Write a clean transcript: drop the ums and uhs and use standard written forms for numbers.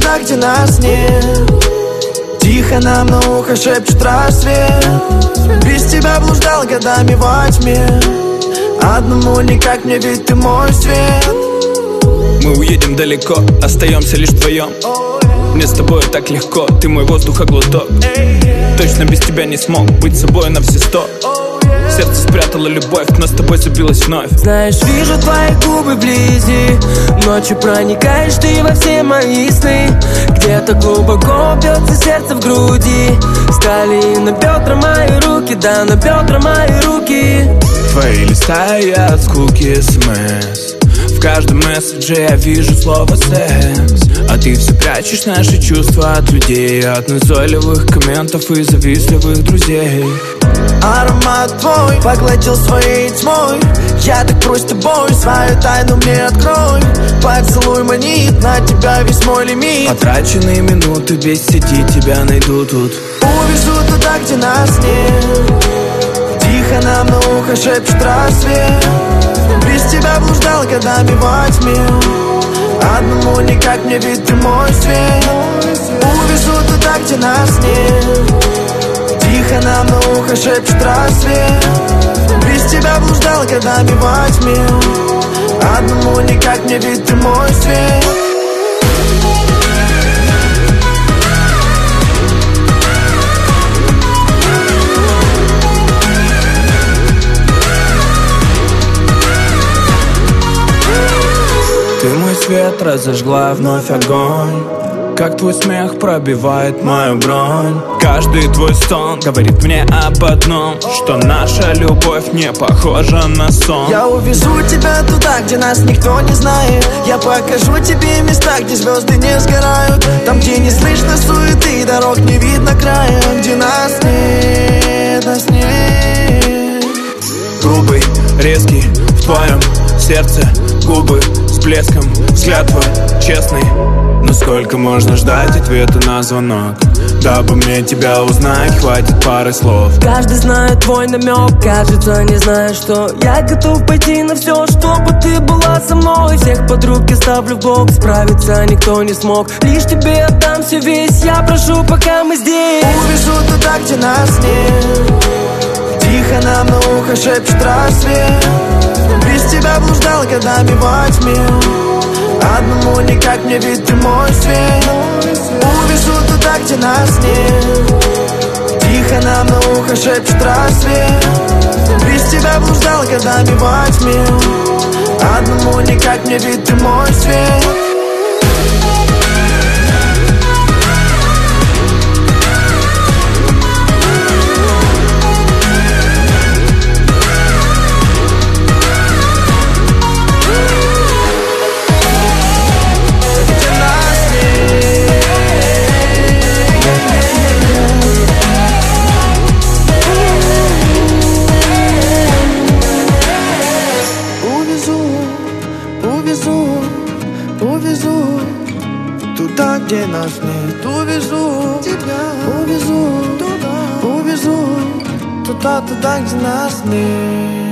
туда, где нас нет. Тихо нам на ухо шепчет рассвет. Без тебя блуждал годами во тьме. Одному никак мне, ведь ты мой свет. Мы уедем далеко, остаемся лишь вдвоем. Мне с тобой так легко, ты мой воздухоглоток. Точно без тебя не смог быть собой на все 100. Сердце спрятало любовь, но с тобой забилось вновь. Знаешь, вижу твои губы вблизи. Ночью проникаешь ты во все мои сны. Где-то глубоко бьется сердце в груди. Стали на бедра мои руки, да, на бедра мои руки. Твои листая от скуки СМС. В каждом месседже я вижу слово секс. А ты все прячешь наши чувства от людей, от назойливых комментов и завистливых друзей. Аромат твой поглотил своей тьмой. Я так прочь с тобой, свою тайну мне открой. Поцелуй манит, на тебя весь мой лимит. Потраченные минуты без сети тебя найду тут. Увезу туда, где нас нет. Тихо нам на ухо шепчет рассвет. Без тебя блуждал годами во тьме. Одному никак мне, ведь ты мой свет. Увезу туда, где нас нет. Тихо нам на ухо шепчет рассвет. Без тебя блуждал годами во тьме. Одному никак мне, ведь ты мой свет. Ты мой свет разожгла вновь огонь. Как твой смех пробивает мою бронь. Каждый твой стон говорит мне об одном, что наша любовь не похожа на сон. Я увезу тебя туда, где нас никто не знает. Я покажу тебе места, где звезды не сгорают. Там, где не слышно суеты, дорог не видно края. Где нас нет, нас нет. Грубый, резкий, в твоем сердце губы с блеском. Взгляд твой честный. Но сколько можно ждать ответа на звонок? Дабы мне тебя узнать, хватит пары слов. Каждый знает твой намек, кажется, не знаю что. Я готов пойти на все, чтобы ты была со мной. Всех подруг я ставлю в бок, справиться никто не смог. Лишь тебе отдам все весь, я прошу, пока мы здесь. Увезу туда, где нас нет. Тихо нам на ухо шепчет рассвет. Без тебя блуждал годами во тьме. Одному никак мне, ведь ты мой свет. Увезу туда, где нас нет. Тихо нам на ухо шепчет рассвет. Без тебя блуждал годами во тьме. Одному никак мне, ведь ты мой свет. Увезу туда, где нас нет. Увезу тебя, увезу туда, увезу туда, где нас нет.